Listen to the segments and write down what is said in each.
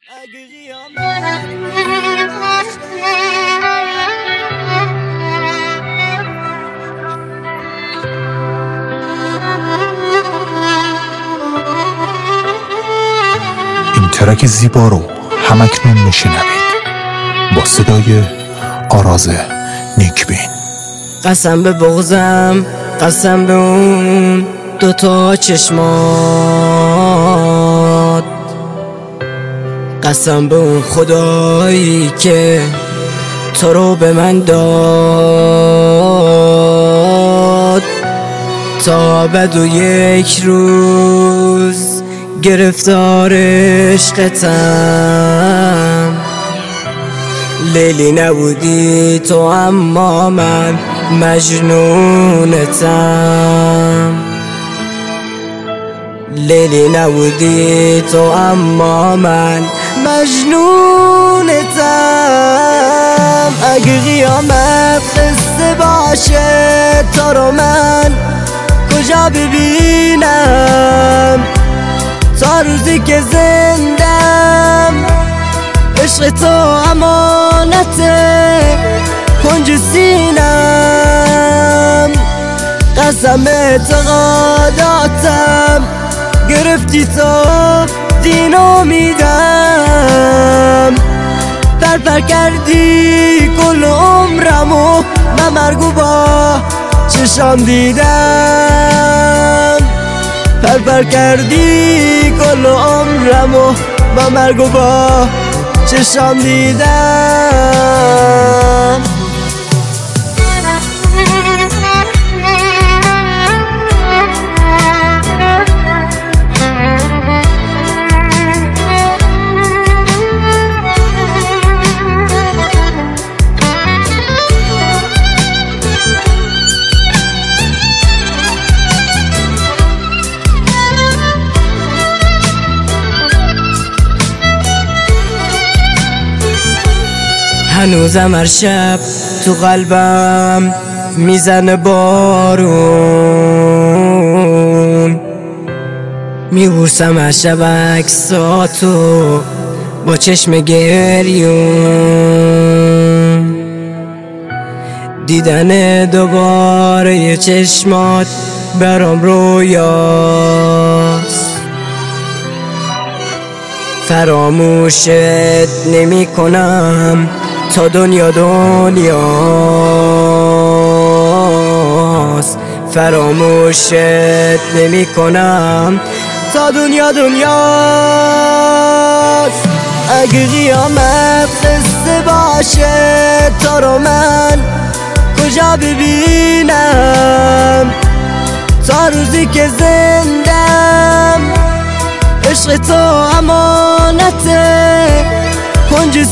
این ترک زیبا رو همکنون میشنوید با صدای آراز نیکبین. قسم به بغضم، قسم به اون دوتا چشمات، قسم به اون خدایی که تو رو به من داد، تا بعد و یک روز گرفتار عشقتم. لیلی نبودی تو اما من مجنونتم، لیلی نبودی تو اما من مجنونتم. اگه قیامت قصه باشه تو رو من کجا ببینم؟ تا روزی که زندم عشق تو امانته کنج سینم. قسم اعتقاداتم گرفتی تو دینو میدم. پر کردی کل عمرمو من مرگو با چشام دیدم. پر کردی کل عمرمو من مرگو با چشام دیدم. هنوزم هر شب تو قلبم میزنه بارون، میبوسم هر شب عکساتو با چشم گریون. دیدن دوباره یه چشمات برام رویاست، فراموشت نمی کنم تا دنیا دنیاست. فراموشت نمی کنم تا دنیا دنیاست. اگه قیامت قصه باشه تو رو من کجا ببینم؟ تا روزی که زندم عشق تو امانته کنج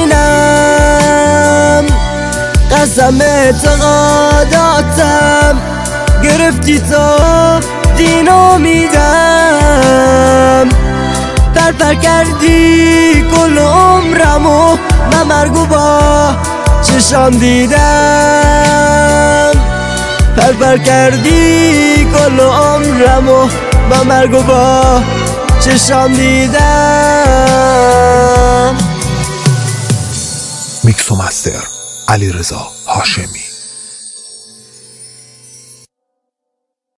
سینم. قسم اعتقاداتم گرفتی تو دینو میدم. پر کردی کل عمرمو من مرگو با چشام دیدم. پر کردی کل عمرمو من مرگو با چشام دیدم. میکس و مستر علیرضا هاشمی.